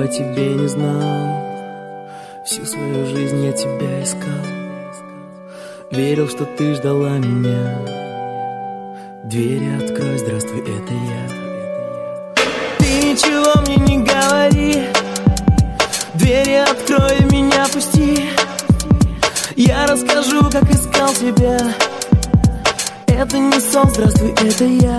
о тебе не знал. Всю свою жизнь я тебя искал. Верил, что ты ждала меня. Двери открой, здравствуй, это я. Ты ничего мне не говори. Двери открой, меня пусти. Я расскажу, как искал тебя. Это не сон, здравствуй, это я.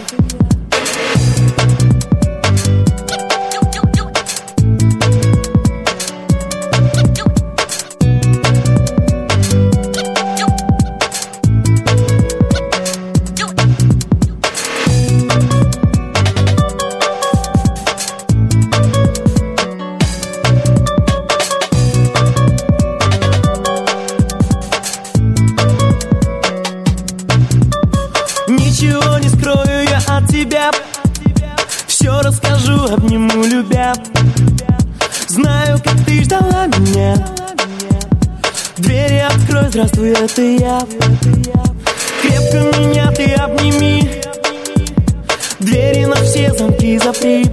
Ничего не скрою я от тебя. Все расскажу, обниму, любя. Знаю, как ты ждала меня. Двери открой, здравствуй, это я. Крепко меня ты обними. Двери на все замки запри.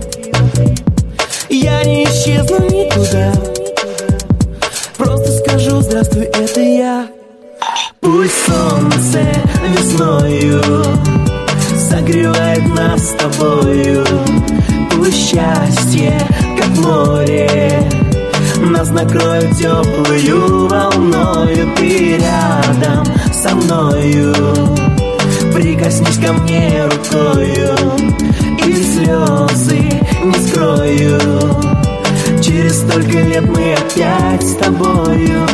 Я не исчезну никуда. Просто скажу, здравствуй, это я. Пусть солнце весною согревает нас с тобою. Пусть счастье, как море, нас накроет теплую волною. Ты рядом со мною, прикоснись ко мне рукою, и слезы не скрою. Через столько лет мы опять с тобою.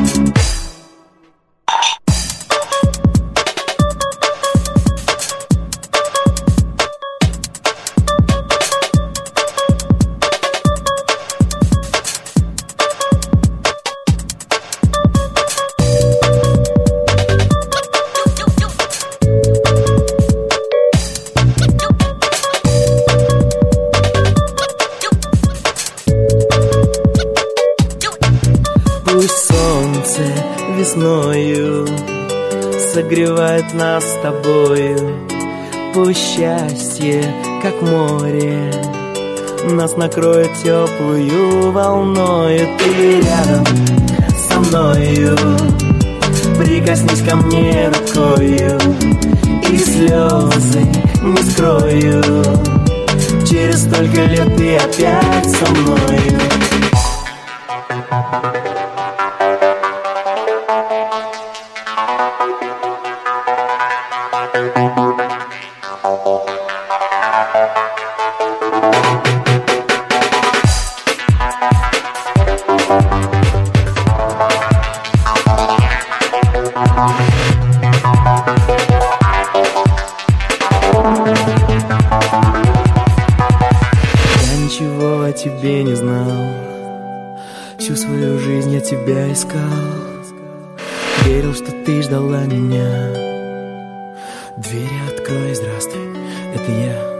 Пусть солнце весною согревает нас с тобою. Пусть счастье, как море, нас накроет теплую волною. Ты рядом со мною, прикоснись ко мне рукою, и слезы не скрою. Через столько лет ты опять со мною. Я ничего о тебе не знал. Всю свою жизнь я тебя искал. Верил, что ты ждала меня. Двери открой, здравствуй, это я.